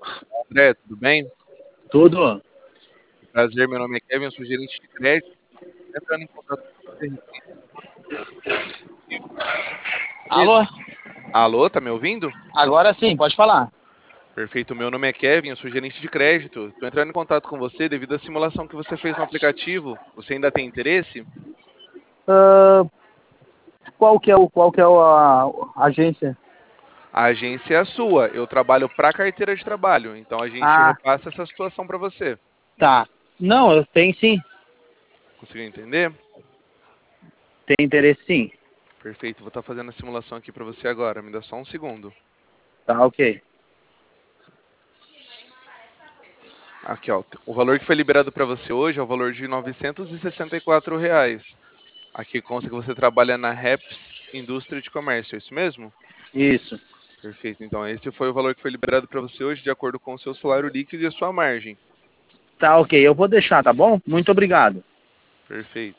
André, tudo bem? Tudo? Prazer, meu nome é Kevin, eu sou gerente de crédito. Entrando em contato com você. Alô? Alô, tá me ouvindo? Agora sim, pode falar. Perfeito, meu nome é Kevin, eu sou gerente de crédito. Estou entrando em contato com você devido à simulação que você fez no aplicativo. Você ainda tem interesse? Qual que é a agência? A agência é a sua. Eu trabalho para a carteira de trabalho, então a gente Ah, repassa essa situação para você. tá. Não, eu tenho sim. Conseguiu entender? Tenho interesse sim. Perfeito, vou estar fazendo a simulação aqui para você agora. Me dá só um segundo. Tá, ok. Aqui, ó. O valor que foi liberado para você hoje é o valor de R$ 964 reais. Aqui consta que você trabalha na REPS Indústria de Comércio, é isso mesmo? Isso. Perfeito. Então, esse foi o valor que foi liberado para você hoje, de acordo com o seu salário líquido e a sua margem. Tá, ok. Eu vou deixar, tá bom? Muito obrigado. Perfeito.